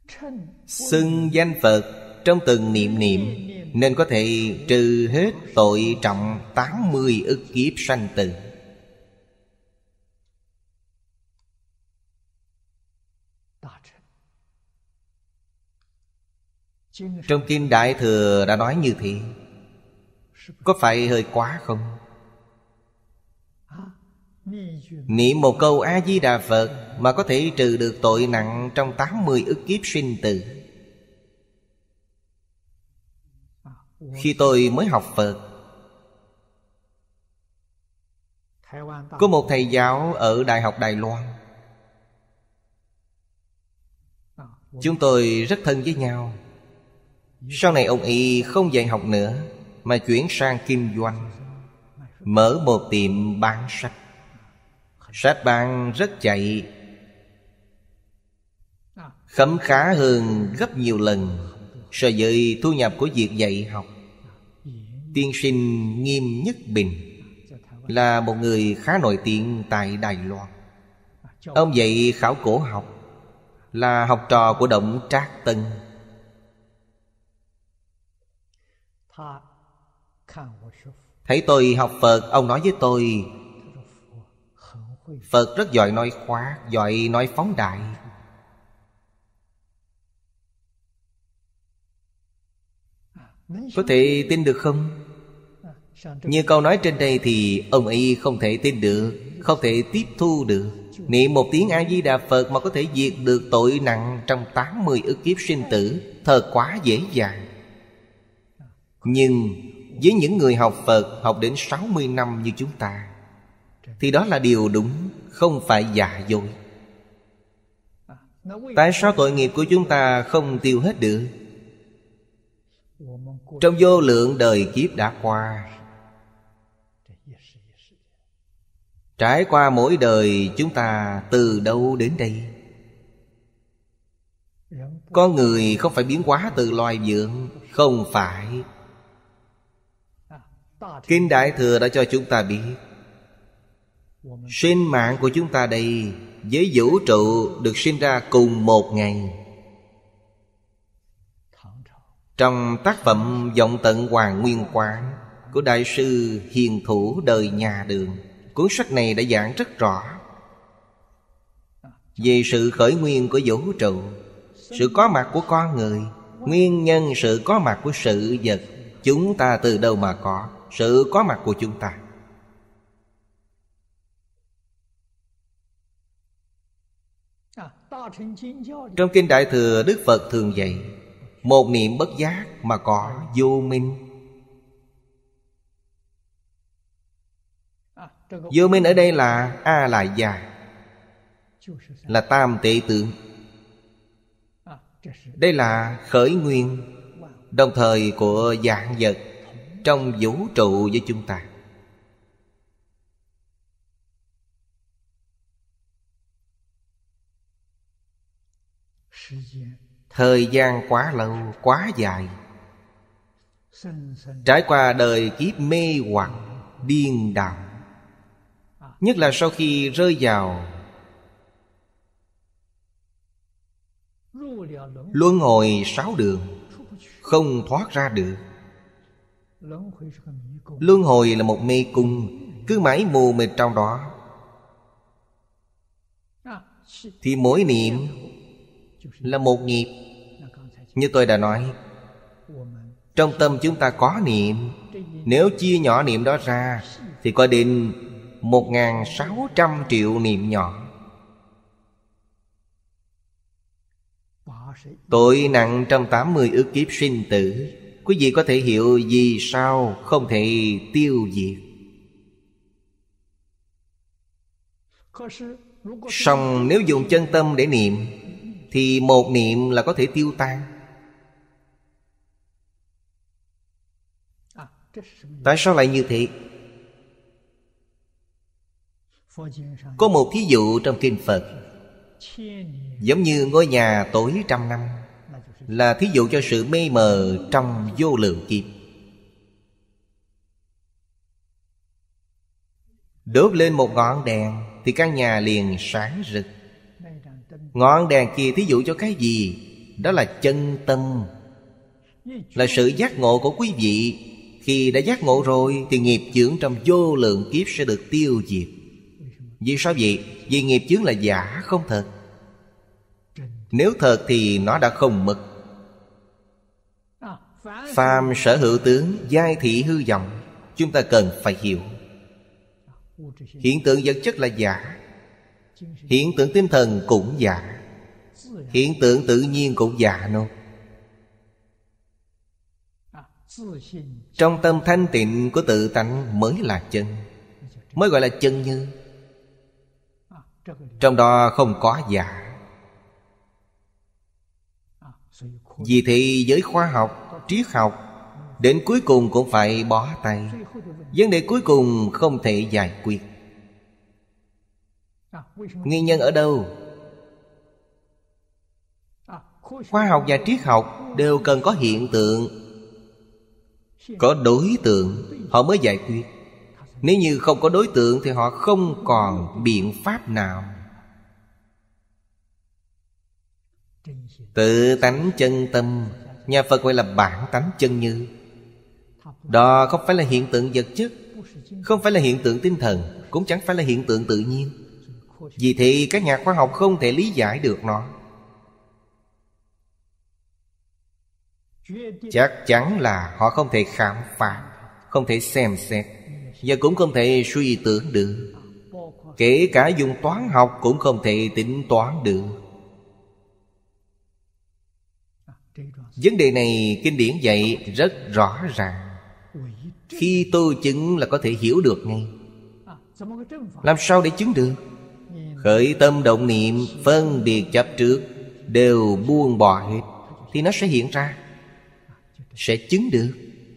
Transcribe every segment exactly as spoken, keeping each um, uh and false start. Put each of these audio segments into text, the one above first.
xưng danh Phật trong từng niệm niệm, nên có thể trừ hết tội trọng tám mươi ức kiếp sanh tử. Trong Kinh Đại Thừa đã nói như thế, có phải hơi quá không? Niệm một câu A-di-đà Phật mà có thể trừ được tội nặng trong tám mươi ức kiếp sinh tử. Khi tôi mới học Phật, có một thầy giáo ở Đại học Đài Loan, chúng tôi rất thân với nhau. Sau này ông ấy không dạy học nữa, mà chuyển sang kinh doanh, mở một tiệm bán sách. Sách bán rất chạy, khấm khá hơn gấp nhiều lần so với thu nhập của việc dạy học. Tiên sinh Nghiêm Nhất Bình là một người khá nổi tiếng tại Đài Loan. Ông dạy khảo cổ học, là học trò của Đổng Trác Tân. Thấy tôi học Phật, ông nói với tôi, Phật rất giỏi nói khoác, giỏi nói phóng đại. Có thể tin được không? Như câu nói trên đây thì ông ấy không thể tin được, không thể tiếp thu được. Niệm một tiếng A-di-đà Phật mà có thể diệt được tội nặng trong tám mươi ức kiếp sinh tử, thật quá dễ dàng. Nhưng với những người học Phật, học đến sáu mươi năm như chúng ta, thì đó là điều đúng, không phải giả dối. Tại sao tội nghiệp của chúng ta không tiêu hết được? Trong vô lượng đời kiếp đã qua, trải qua mỗi đời chúng ta từ đâu đến đây? Con người không phải biến hóa từ loài vượn, không phải. Kinh Đại Thừa đã cho chúng ta biết, sinh mạng của chúng ta đây với vũ trụ được sinh ra cùng một ngày. Trong tác phẩm Vọng Tận Hoàng Nguyên Quán của Đại sư Hiền Thủ đời Nhà Đường, cuốn sách này đã giảng rất rõ về sự khởi nguyên của vũ trụ, sự có mặt của con người, nguyên nhân sự có mặt của sự vật. Chúng ta từ đâu mà có sự có mặt của chúng ta? Trong Kinh Đại Thừa, Đức Phật thường dạy, một niệm bất giác mà có vô minh. Vô minh ở đây là A La Gia, là tam tệ tượng. Đây là khởi nguyên đồng thời của vạn vật trong vũ trụ với chúng ta. Thời gian quá lâu, quá dài, trải qua đời kiếp mê hoặc, điên đảo. Nhất là sau khi rơi vào luân hồi sáu đường, không thoát ra được. Luân hồi là một mê cung, cứ mãi mù mịt trong đó. Thì mỗi niệm là một nghiệp. Như tôi đã nói, trong tâm chúng ta có niệm, nếu chia nhỏ niệm đó ra thì có đến một nghìn sáu trăm triệu niệm nhỏ. Tội nặng trong tám mươi ức kiếp sinh tử, quý vị có thể hiểu vì sao không thể tiêu diệt. Song nếu dùng chân tâm để niệm thì một niệm là có thể tiêu tan. Tại sao lại như thế? Có một thí dụ trong Kinh Phật, giống như ngôi nhà tối trăm năm, là thí dụ cho sự mê mờ trong vô lượng kiếp. Đốt lên một ngọn đèn thì căn nhà liền sáng rực. Ngọn đèn kia thí dụ cho cái gì? Đó là chân tâm, là sự giác ngộ của quý vị. Khi đã giác ngộ rồi thì nghiệp chướng trong vô lượng kiếp sẽ được tiêu diệt. Vì sao vậy? Vì nghiệp chướng là giả không thật. Nếu thật thì nó đã không mất. Phàm sở hữu tướng, giai thị hư vọng, chúng ta cần phải hiểu. Hiện tượng vật chất là giả, hiện tượng tinh thần cũng giả, hiện tượng tự nhiên cũng giả nô. Trong tâm thanh tịnh của tự tánh mới là chân, mới gọi là chân như. Trong đó không có giả. Vì thế giới khoa học, triết học đến cuối cùng cũng phải bó tay. Vấn đề cuối cùng không thể giải quyết. Nguyên nhân ở đâu? Khoa học và triết học đều cần có hiện tượng, có đối tượng họ mới giải quyết. Nếu như không có đối tượng thì họ không còn biện pháp nào. Tự tánh chân tâm, nhà Phật gọi là bản tánh chân như. Đó không phải là hiện tượng vật chất, không phải là hiện tượng tinh thần, cũng chẳng phải là hiện tượng tự nhiên. Vì thế các nhà khoa học không thể lý giải được nó. Chắc chắn là họ không thể khám phá, không thể xem xét, và cũng không thể suy tưởng được. Kể cả dùng toán học cũng không thể tính toán được. Vấn đề này kinh điển dạy rất rõ ràng. Khi tu chứng là có thể hiểu được ngay. Làm sao để chứng được? Khởi tâm động niệm, phân biệt chấp trước đều buông bỏ hết, thì nó sẽ hiện ra, sẽ chứng được.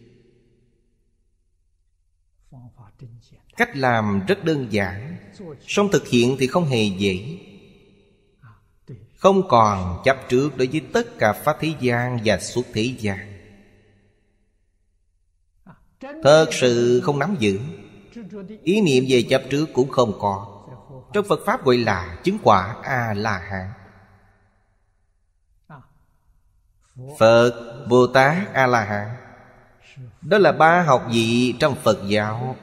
Cách làm rất đơn giản, song thực hiện thì không hề dễ. Không còn chấp trước đối với tất cả pháp thế gian và xuất thế gian. Thật sự không nắm giữ, ý niệm về chấp trước cũng không có. Trong Phật Pháp gọi là chứng quả A-la-hán. Phật, Bồ Tát, A-la-hán, đó là ba học vị trong Phật giáo.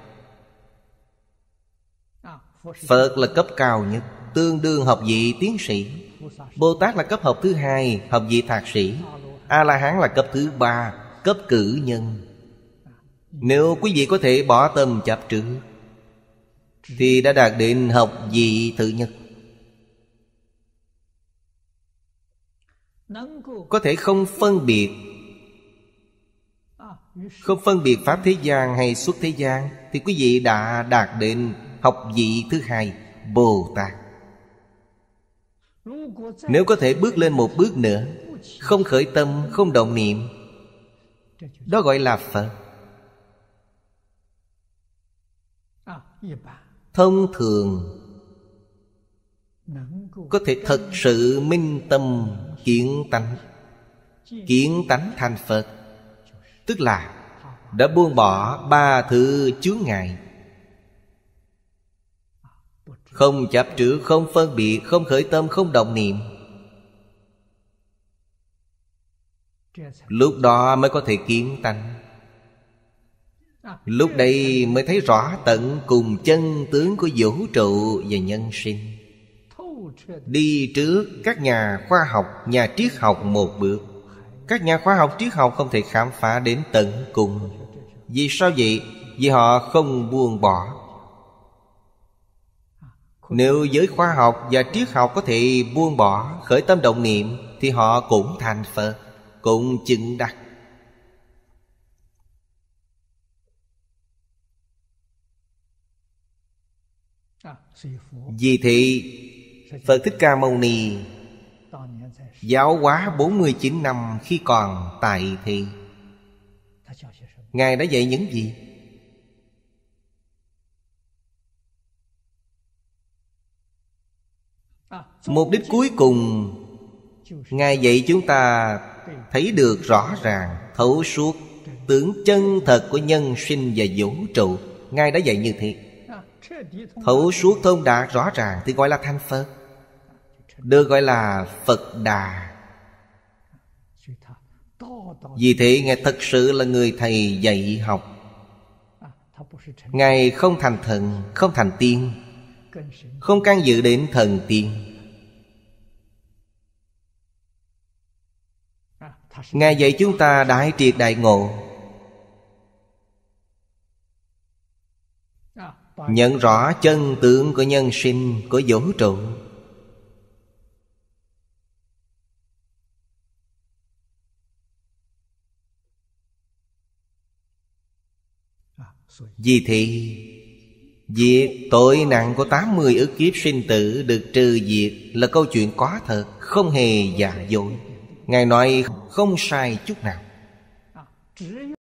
Phật là cấp cao nhất, tương đương học vị tiến sĩ. Bồ Tát là cấp học thứ hai, học vị thạc sĩ. A-la-hán là cấp thứ ba, cấp cử nhân. Nếu quý vị có thể bỏ tâm chấp trước thì đã đạt đến học vị thứ nhất. Có thể không phân biệt, không phân biệt pháp thế gian hay xuất thế gian, thì quý vị đã đạt đến học vị thứ hai, Bồ Tát. Nếu có thể bước lên một bước nữa, không khởi tâm, không động niệm, đó gọi là Phật. Thông thường có thể thật sự minh tâm kiến tánh. Kiến tánh thành Phật, tức là đã buông bỏ ba thứ chướng ngại. Không chấp trước, không phân biệt, không khởi tâm, không động niệm. Lúc đó mới có thể kiến tánh. Lúc đây mới thấy rõ tận cùng chân tướng của vũ trụ và nhân sinh. Đi trước các nhà khoa học, nhà triết học một bước. Các nhà khoa học triết học không thể khám phá đến tận cùng. Vì sao vậy? Vì họ không buông bỏ. Nếu giới khoa học và triết học có thể buông bỏ, khởi tâm động niệm, thì họ cũng thành Phật, cũng chứng đắc. Vì thế Phật Thích Ca Mâu Ni giáo hóa bốn mươi chín năm khi còn tại thị. Ngài đã dạy những gì? Mục đích cuối cùng Ngài dạy chúng ta thấy được rõ ràng, thấu suốt tướng chân thật của nhân sinh và vũ trụ. Ngài đã dạy như thế. Thấu suốt thông đạt rõ ràng thì gọi là thành Phật, được gọi là Phật Đà. Vì thế Ngài thật sự là người thầy dạy học. Ngài không thành thần, không thành tiên, không can dự đến thần tiên. Ngài dạy chúng ta đại triệt đại ngộ, nhận rõ chân tướng của nhân sinh, của vũ trụ. Vì thế việc tội nặng của tám mươi ức kiếp sinh tử được trừ diệt là câu chuyện có thật, không hề giả dối. Ngài nói không sai chút nào.